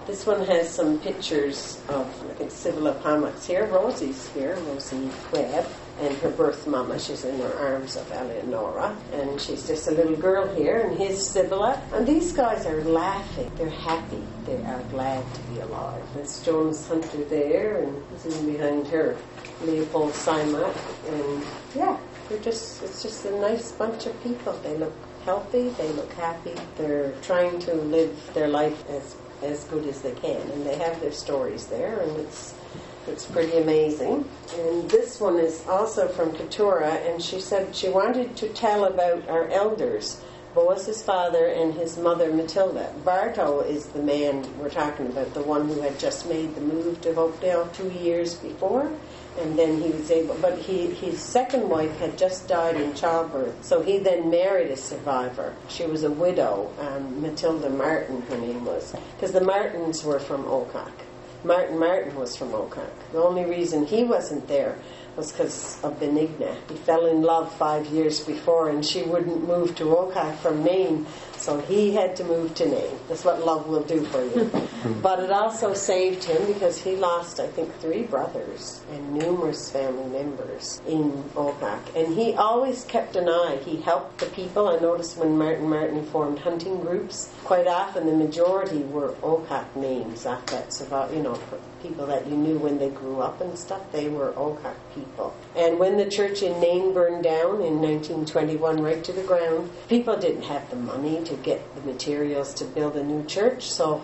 This one has some pictures of, I think, Sibylla Pommock's here. Rosie's here, Rosie Webb. And her birth mama, she's in her arms of Eleonora. And she's just a little girl here, and here's Sibylla. And these guys are laughing. They're happy. They are glad to be alive. There's Jones Hunter there, and sitting behind her, Leopold Simak. And yeah, it's just a nice bunch of people. They look healthy, they look happy. They're trying to live their life as good as they can. And they have their stories there, and it's pretty amazing. And this one is also from Keturah, and she said she wanted to tell about our elders, Boaz's father and his mother Matilda. Barto is the man we're talking about, the one who had just made the move to Hopedale 2 years before, and then he was able, but his second wife had just died in childbirth, so he then married a survivor. She was a widow, Matilda Martin her name was, because the Martins were from Oakak. Martin was from Oakak. The only reason he wasn't there was because of Benigna. He fell in love 5 years before, and she wouldn't move to Oakak from Maine, so he had to move to Nain. That's what love will do for you. But it also saved him because he lost, I think, 3 brothers and numerous family members in Oakak. And he always kept an eye. He helped the people. I noticed when Martin formed hunting groups, quite often the majority were Oakak names after that survived, people that you knew when they grew up and stuff. They were Oakak people. And when the church in Nain burned down in 1921 right to the ground, people didn't have the money to get the materials to build a new church, so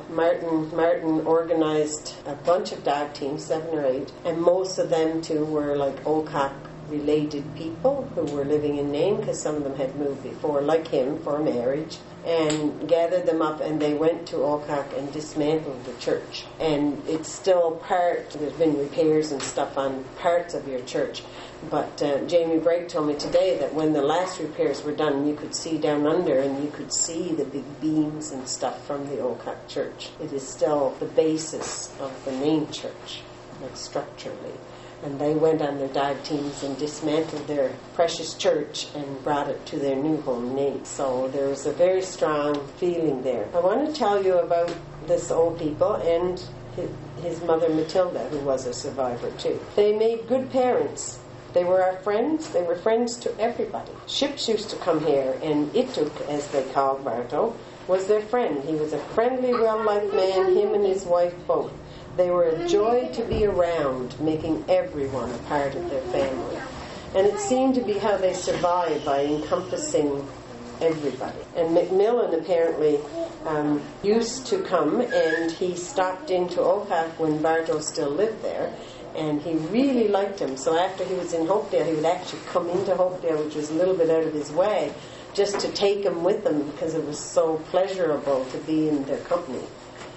Martin organized a bunch of dog teams, 7 or 8, and most of them too were like Oakak related people who were living in Nain, because some of them had moved before, like him, for marriage, and gathered them up, and they went to Oakak and dismantled the church. And it's still there's been repairs and stuff on parts of your church, but Jamie Bright told me today that when the last repairs were done, you could see down under, and you could see the big beams and stuff from the Oakak church. It is still the basis of the main church, like structurally. And they went on their dive teams and dismantled their precious church and brought it to their new home, Nain. So there was a very strong feeling there. I want to tell you about this old people and his mother Matilda, who was a survivor too. They made good parents. They were our friends. They were friends to everybody. Ships used to come here, and Ituk, as they called Barto, was their friend. He was a friendly, well-liked man, him and his wife both. They were a joy to be around, making everyone a part of their family. And it seemed to be how they survived, by encompassing everybody. And Macmillan apparently used to come, and he stopped into Oakak when Barto still lived there, and he really liked him. So after he was in Hopedale, he would actually come into Hopedale, which was a little bit out of his way, just to take him with him, because it was so pleasurable to be in their company.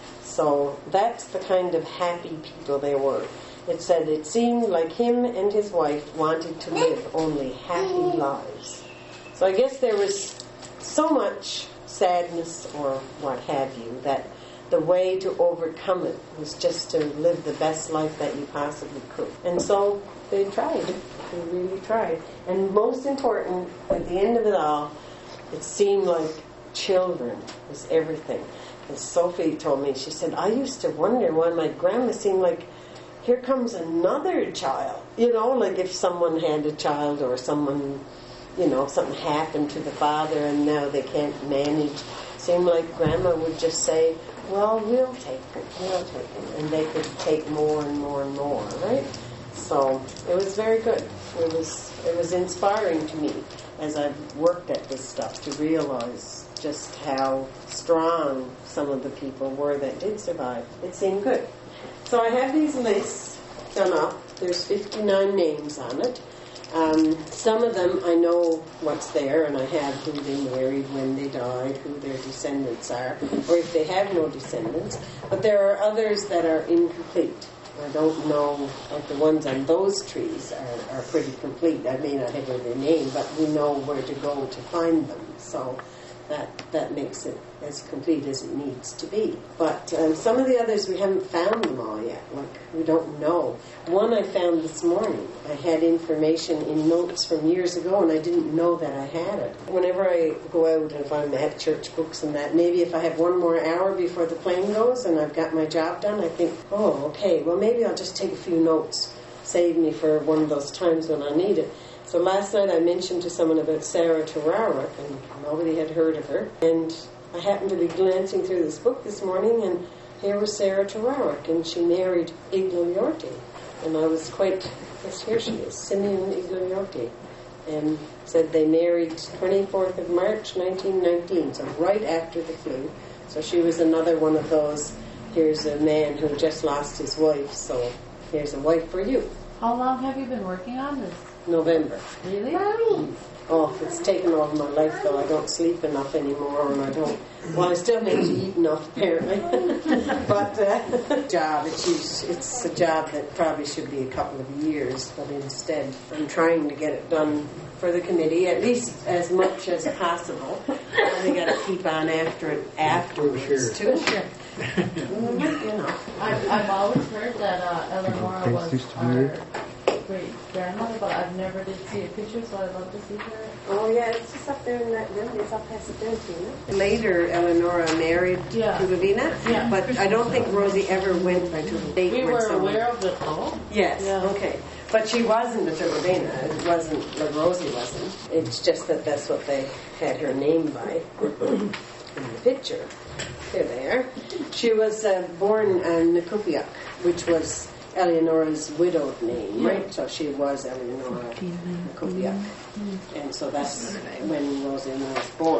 So that's the kind of happy people they were. It said it seemed like him and his wife wanted to live only happy lives. So I guess there was so much sadness or what have you, that the way to overcome it was just to live the best life that you possibly could. And so they tried. They really tried. And most important, at the end of it all, it seemed like children was everything. As Sophie told me, she said, I used to wonder why my grandma seemed like, here comes another child. Like if someone had a child or someone, something happened to the father and now they can't manage. Seemed like grandma would just say, well, we'll take him. And they could take more and more and more, right? So it was very good. It was inspiring to me as I've worked at this stuff to realize just how strong some of the people were that did survive. It seemed good. So I have these lists done up. There's 59 names on it. Some of them I know what's there, and I have who they married, when they died, who their descendants are, or if they have no descendants. But there are others that are incomplete. I don't know if the ones on those trees are pretty complete. I may not have their name, but we know where to go to find them. So that makes it as complete as it needs to be. But some of the others, we haven't found them all yet. Like, we don't know. One I found this morning. I had information in notes from years ago, and I didn't know that I had it. Whenever I go out, and if I'm at church books and that, maybe if I have one more hour before the plane goes and I've got my job done, I think, oh, okay, well, maybe I'll just take a few notes. Save me for one of those times when I need it. So last night I mentioned to someone about Sarah Tarawak, and nobody had heard of her. And I happened to be glancing through this book this morning, and here was Sarah Tarawak, and she married Iglesiorti. And I was quite, yes, here she is, Simeon Iglesiorti. And said they married 24th of March, 1919, so right after the flu. So she was another one of those, here's a man who just lost his wife, so here's a wife for you. How long have you been working on this? November. Really? Oh, it's taken all my life, though. I don't sleep enough anymore, and I don't... Well, I still need to eat enough, apparently. But job, it's a job that probably should be a couple of years, but instead I'm trying to get it done for the committee, at least as much as possible. And they got to keep on after it afterwards, too. You know. I've always heard that Eleonora was our great-grandmother, but I've never did see a picture, so I'd love to see her. Oh, yeah, it's just up there in that room. It's up past the Fiorentina. Later, Eleonora married to Lavina, but I don't think Rosie ever went by to the date. We were aware of it, though. Yes, okay. But she wasn't a Filipina. It wasn't, like Rosie wasn't. It's just that that's what they had her name by in the picture. Here they are. She was born in Nakupiak, which was Eleonora's widowed name, right? So she was Eleonora Nakupiak. And so that's when Roseanne was born.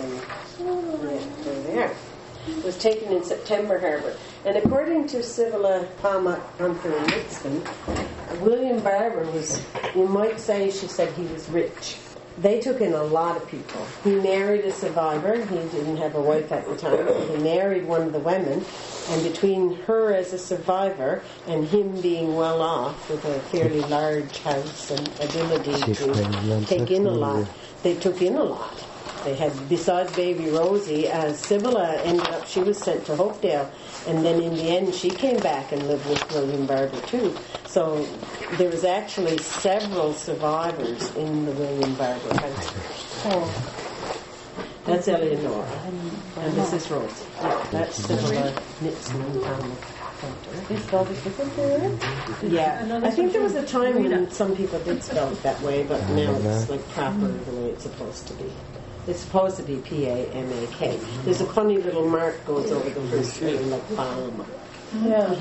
And there they are. It was taken in September Harbour. And according to Sivila Palma Hunter and Nixon, William Barber was, you might say, she said he was rich. They took in a lot of people. He married a survivor. He didn't have a wife at the time. He married one of the women. And between her as a survivor and him being well off with a fairly large house and ability to take in a lot, they took in a lot. They had, besides baby Rosie, Sibilla ended up, she was sent to Hopedale. And then in the end, she came back and lived with William Barber, too. So there was actually several survivors in the William Barber house. Oh. That's Eleonora. And this is Rosie. That's Sibilla Nixon and Palma Hunter. Is spelled it different there? Yeah. I think there was a time when some people did spell it that way, but now it's like proper the way it's supposed to be. It's supposed to be P-A-M-A-K. There's a funny little mark goes over the first name, like Palma. Yeah.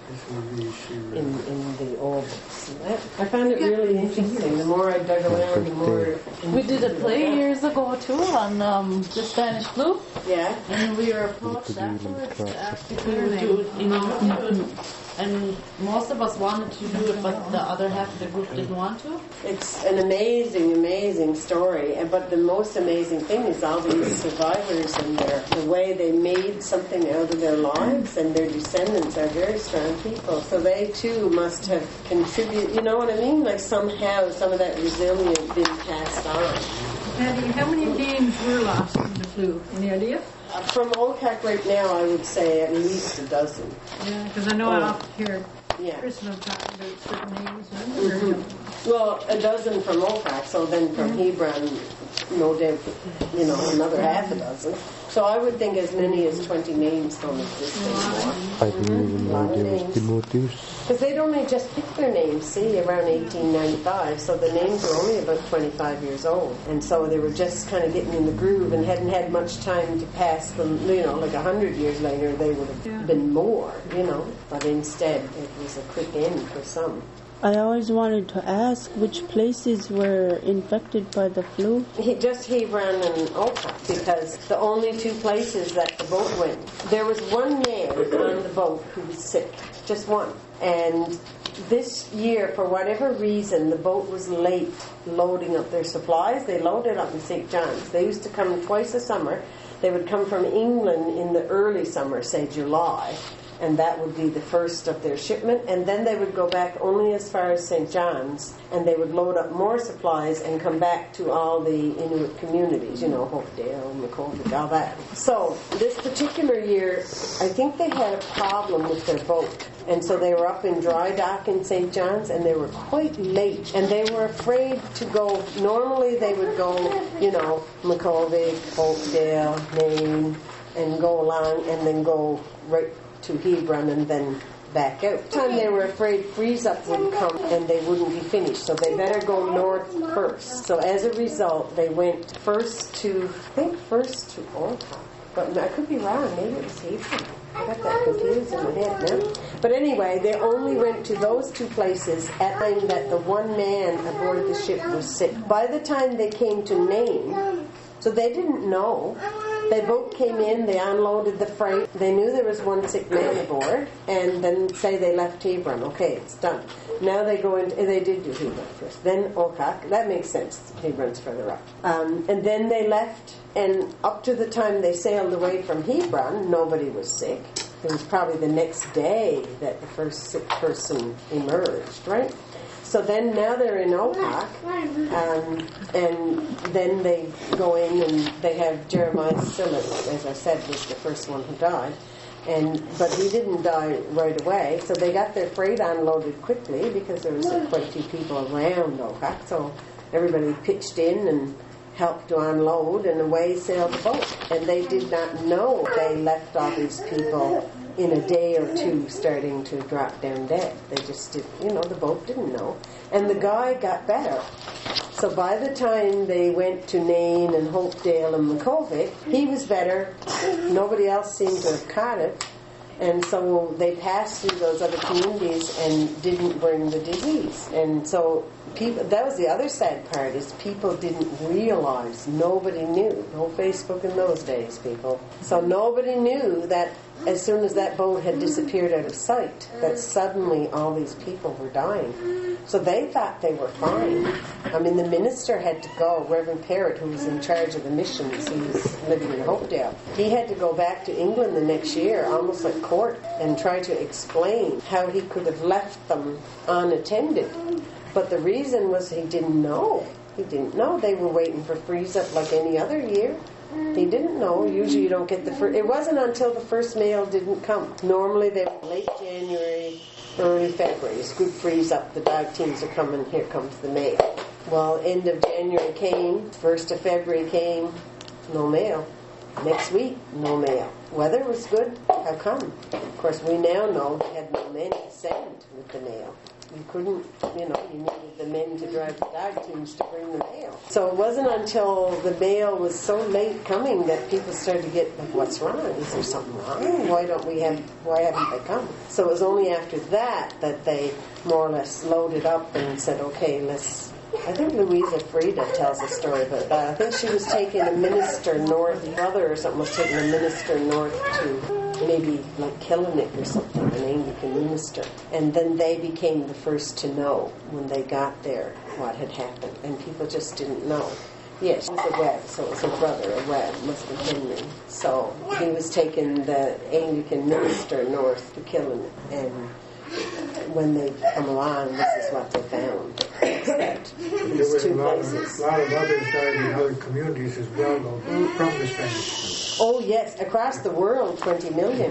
In the old books. I found it really interesting. The more I dug around, the more... We did a play years ago, too, on the Spanish flu. Yeah. And we were approached afterwards to ask if we would do it, and most of us wanted to do it, but the other half of the group didn't want to. It's an amazing, amazing story. But the most amazing thing is all these survivors and the way they made something out of their lives, and their descendants are very strong people. So they, too, must have contributed, you know what I mean? Like somehow some of that resilience been passed on. Patty, how many names were lost in the flu? Any idea? From Olcott right now, I would say at least a dozen. Yeah, because I know I often hear Krishna talk about certain names. Mm-hmm. Well, a dozen from Olcott, so then from Hebron, no doubt, another half a dozen. So I would think as many as 20 names don't exist anymore. I didn't even know there was Timotheus. Because they'd only just picked their names, see, around 1895, so the names were only about 25 years old. And so they were just kind of getting in the groove and hadn't had much time to pass them, like 100 years later they would have been more, But instead it was a quick end for some. I always wanted to ask which places were infected by the flu. Just Hebron and Olcott, because the only two places that the boat went. There was one man on the boat who was sick, just one. And this year, for whatever reason, the boat was late loading up their supplies. They loaded up in St. John's. They used to come twice a summer. They would come from England in the early summer, say July, and that would be the first of their shipment, and then they would go back only as far as St. John's, and they would load up more supplies and come back to all the Inuit communities, Hopedale, Makkovik, all that. So this particular year, I think they had a problem with their boat. And so they were up in dry dock in St. John's, and they were quite late. And they were afraid to go. Normally they would go, Makkovik, Hopedale, Nain, and go along, and then go right to Hebron, and then back out. This time they were afraid freeze-up would come, and they wouldn't be finished. So they better go north first. So as a result, they went first to Ortha. But I could be wrong. Maybe it was Hebron. I got that confused in my head now. But anyway, they only went to those two places at the time that the one man aboard the ship was sick. By the time they came to Nain, so they didn't know. They boat came in, they unloaded the freight. They knew there was one sick man aboard, and then say they left Hebron. Okay, it's done. Now they go into, they did do Hebron first. Then Okak, that makes sense. Hebron's further up. And then they left, and up to the time they sailed away from Hebron, nobody was sick. It was probably the next day that the first sick person emerged, right? So then now they're in Okak, and then they go in and they have Jeremiah Sillett, as I said, was the first one who died. But he didn't die right away, so they got their freight unloaded quickly because there was quite a few people around Okak, so everybody pitched in and helped to unload, and away sailed the boat. And they did not know they left all these people in a day or two starting to drop down dead. They just did, the boat didn't know. And the guy got better. So by the time they went to Nain and Hopedale and Makkovik, he was better. Nobody else seemed to have caught it. And so they passed through those other communities and didn't bring the disease. And so that was the other sad part, is people didn't realize, nobody knew. No Facebook in those days, people. So nobody knew that as soon as that boat had disappeared out of sight, that suddenly all these people were dying. So they thought they were fine. I mean, the minister had to go, Reverend Parrott, who was in charge of the missions, he was living in Hopedale. He had to go back to England the next year, almost like court, and try to explain how he could have left them unattended. But the reason was he didn't know. He didn't know. They were waiting for freeze-up like any other year. He didn't know. Usually you don't get the first... It wasn't until the first mail didn't come. Normally they were late January, early February. It's good freeze-up. The dog teams are coming. Here comes the mail. Well, end of January came. 1st of February came. No mail. Next week, no mail. Weather was good. How come? Of course, we now know they had no men to send with the mail. You couldn't, you needed the men to drive the dog teams to bring the mail. So it wasn't until the mail was so late coming that people started to get, like, what's wrong? Is there something wrong? Why haven't they come? So it was only after that they more or less loaded up and said, okay, I think Louisa Frieda tells a story about that. I think she was taking a minister north, brother or something was taking a minister north to maybe like Killinick or something, an Anglican minister. And then they became the first to know when they got there what had happened. And people just didn't know. Yes, it was a Webb, so it was a brother, a Webb, must have been Henry. So he was taking the Anglican minister north to Killinick. And when they come along, this is what they found. These two places. A lot of others died in other communities as well, though, from the Spanish. Oh, yes, across the world, 20 million.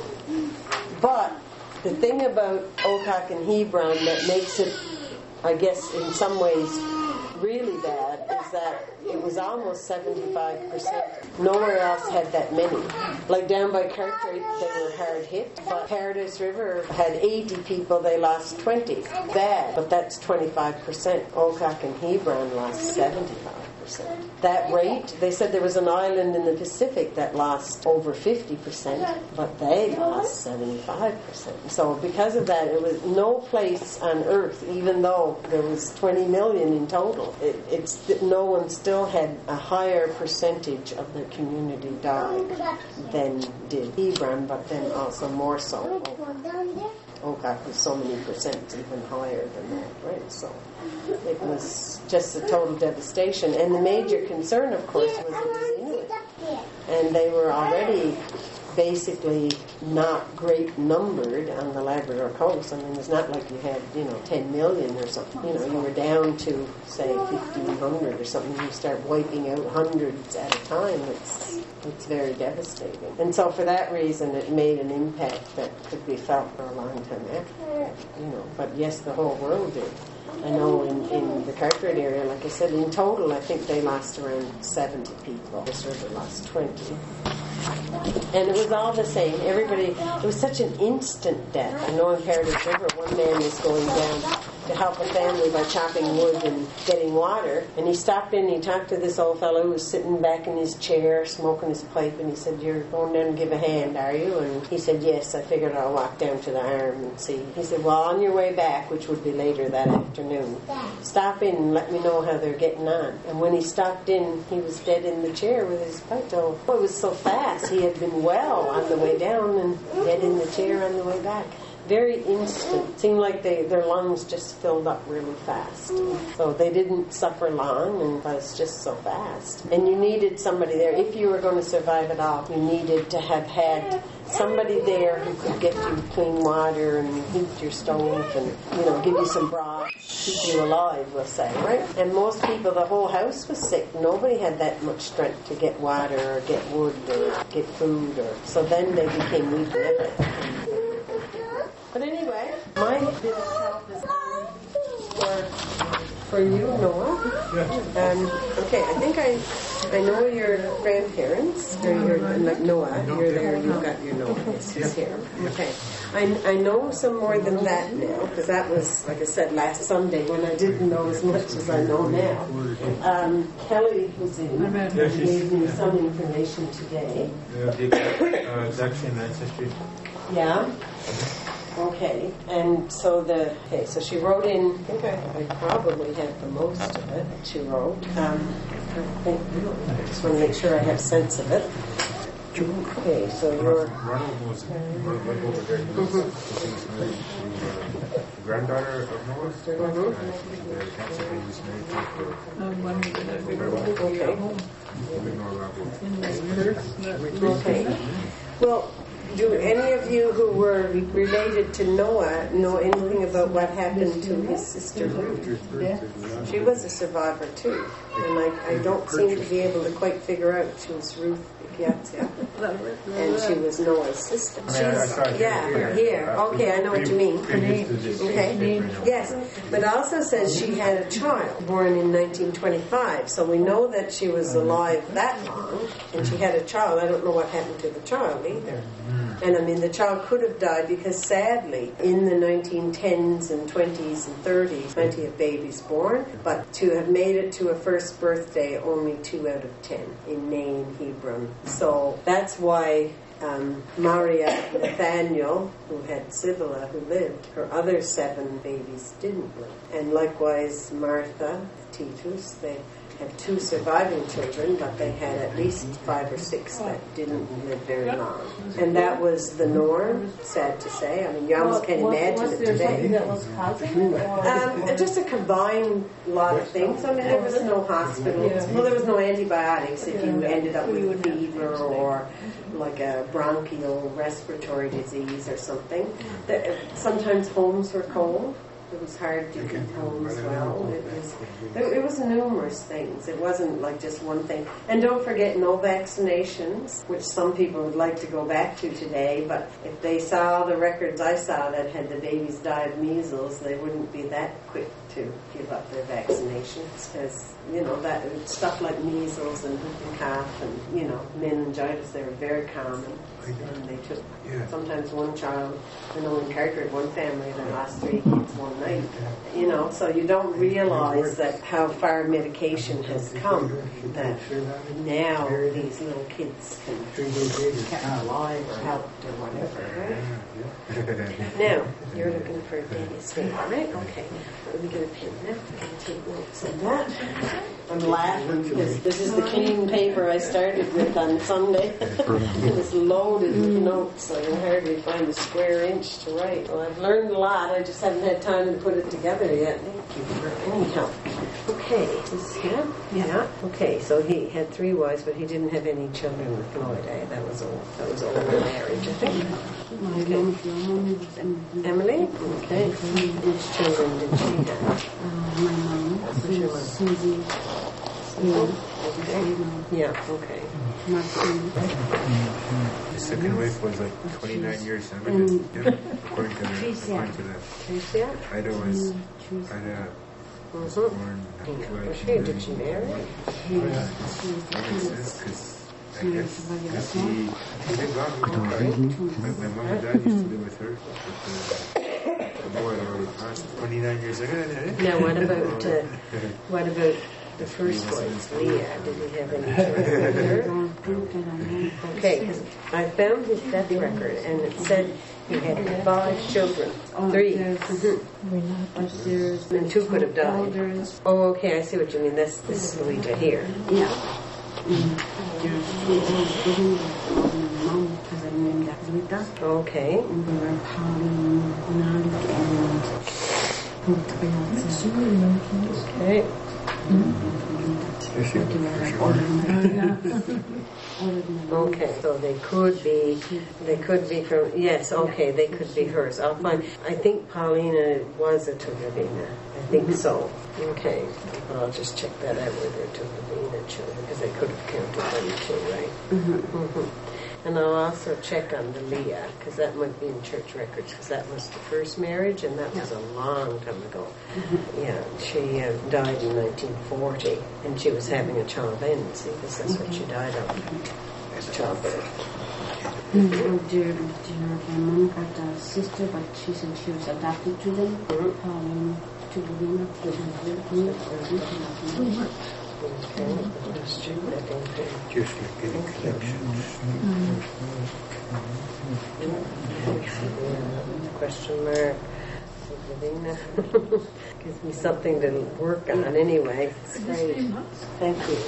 But the thing about Okak and Hebron that makes it, I guess, in some ways really bad is that it was almost 75%. Nowhere else had that many. Like down by Cartwright, they were hard hit, but Paradise River had 80 people, they lost 20. Bad, but that's 25%. Okak and Hebron lost 75%. That rate, they said there was an island in the Pacific that lost over 50%, but they lost 75%. So because of that, it was no place on Earth, even though there was 20 million in total, no one still had a higher percentage of their community died than did Hebron, but then also more so. Okak was so many percent even higher than that, right? So it was just a total devastation. And the major concern, of course, was it was Inuit. And they were already basically not great numbered on the Labrador coast. I mean, it's not like you had, 10 million or something. You were down to, say, 1,500 or something. You start wiping out hundreds at a time. It's very devastating. And so for that reason, it made an impact that could be felt for a long time after that, But yes, the whole world did. I know in the Carteret area, like I said, in total, I think they lost around 70 people. This river lost 20. And it was all the same. Everybody, it was such an instant death. I know in Heritage River, one man was going down to help a family by chopping wood and getting water. And he stopped in, he talked to this old fellow who was sitting back in his chair, smoking his pipe, and he said, "You're going down to give a hand, are you?" And he said, "Yes, I figured I'll walk down to the arm and see." He said, "Well, on your way back, which would be later that afternoon, stop in and let me know how they're getting on." And when he stopped in, he was dead in the chair with his pipe. So it was so fast. He had been well on the way down and dead in the chair on the way back. Very instant. Seemed like their lungs just filled up really fast. So they didn't suffer long, and it was just so fast. And you needed somebody there. If you were going to survive it all, you needed to have had somebody there who could get you clean water and heat your stove and, give you some broth, keep you alive, we'll say, right? And most people, the whole house was sick. Nobody had that much strength to get water or get wood or get food. So then they became weak and everything. But anyway, my bit of help is for you, Noah. Okay, I think I know your grandparents, or your Noah. You're there. You've got your Noah. Yes, he's here. Okay, I know some more than that now, because that was, like I said, last Sunday when I didn't know as much as I know now. Kelly was in and gave me some information today. Section ancestry. Yeah. Okay, and so so she wrote in, I think I probably have the most of it she wrote. I just want to make sure I have sense of it. Okay, so you're... Granddaughter of Noah. Okay. Well, do any of you who were related to Noah know anything about what happened to his sister Ruth? Yeah. She was a survivor too, and I don't seem to be able to quite figure out. She was Ruth Piazza, and she was Noah's sister. Here. Okay, I know what you mean. Okay, yes, but it also says she had a child born in 1925, so we know that she was alive that long, and she had a child. I don't know what happened to the child either. And I mean, the child could have died because sadly, in the 1910s and 20s and 30s, plenty of babies born, but to have made it to a first birthday, only 2 out of 10 in Nain, Hebron. So that's why Maria Nathaniel, who had Sibylla, who lived, her other 7 babies didn't live. And likewise, Martha, Titus, they had 2 surviving children, but they had at least 5 or 6 that didn't live very long. And that was the norm, sad to say. I mean, you almost can't imagine it today. Was there something that was causing? Just a combined lot of things. I mean, there was no hospitals. Well, there was no antibiotics if you ended up with fever or like a bronchial respiratory disease or something. Sometimes homes were cold. It was hard to keep home as well. It was numerous things. It wasn't like just one thing. And don't forget, no vaccinations, which some people would like to go back to today. But if they saw the records I saw that had the babies die of measles, they wouldn't be that quick to give up their vaccinations, because that stuff like measles and whooping cough and meningitis, they were very common. And they took sometimes one child. I know in Carteret, one family that lost 3 kids one night. So you don't realize that how far medication has come, that now these little kids can be kept alive or helped or whatever. Right? Now, you're looking for a Dennis name, right? Okay. Let me get a pen now. I can take notes on that. I'm laughing because this is the clean paper I started with on Sunday. It was loaded with notes. I can hardly find a square inch to write. Well, I've learned a lot. I just haven't had time to put it together yet. Thank you for any help. Okay, this him? Yeah. Okay, so he had 3 wives, but he didn't have any children with Floyd, eh? That was all. That was all their marriage, I think. Okay. Emily? Okay. Which children did she have? My mom, Susie. Okay. Yeah, okay. His second wife was like 29 years younger than him, according to that. Tricia? Ida was born. Did she marry? That makes sense because I guess they've gone with her, right? My mom and dad used to live with her. But the boy already passed. 29 years ago. Now, what about the first wife, Leah? Did he have any children with her? Okay, because I found his death record and it said he had 5 children. 3. And 2 could have died. Oh, okay, I see what you mean. This is Louisa here. Yeah. Okay. And they were Pauline, Nalik, Okay. Okay, so they could be from, yes, okay, they could be hers. I'll find, I think Paulina was a Tuvavina. I think so. Okay, I'll just check that out with her Tuvavina children, because they could have counted them too, right? And I'll also check on the Leah, because that might be in church records, because that was the first marriage, and that was a long time ago. Yeah, she died in 1940, and she was having a child then. See, this is what she died of, childbirth. Do you know my mom got a sister, but she said she was adopted to them. To Luna. Okay, Just like getting collections. Question mark. Gives me something to work on anyway. It's great. Thank you.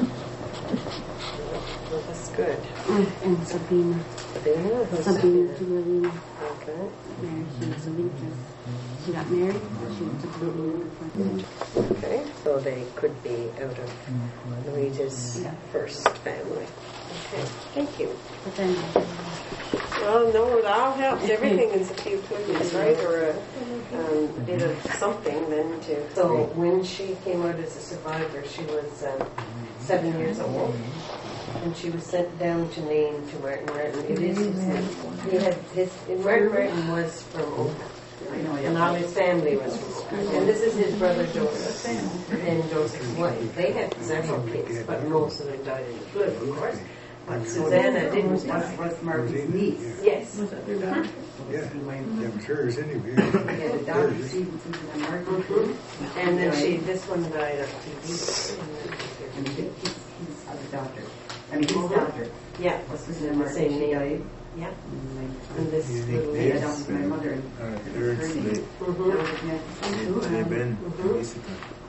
Well, that's good. And Sabina. Sabina? Sabina. Okay. She was a winter. She got married. She was a Okay, so they could be out of Louisa's first family. Okay, thank you. But then, Well, no, it all helps. Everything is a few twigs, right? Or a bit of something then too. So when she came out as a survivor, she was 7 years old. And she was sent down to Nain to Martin Martin. It is his name. He had Martin Martin was from Oka. And all his family was from Oka. And this is his brother Joseph and Joseph's wife. They had several kids, but most of them died in the flood, of course. But Susanna didn't die. Was Martin's niece. Yes. Was that their daughter? Yeah, I'm sure it's anyway. Yeah, the daughter Susan Martin. And then this one died of TB. And his other daughter. I mean, his daughter. Yeah. Was Susan The Martin. same She name. died. Yeah. And this little I lady. adopted my mother. Lawrence Lee. Mhm. Lee Ben, basically.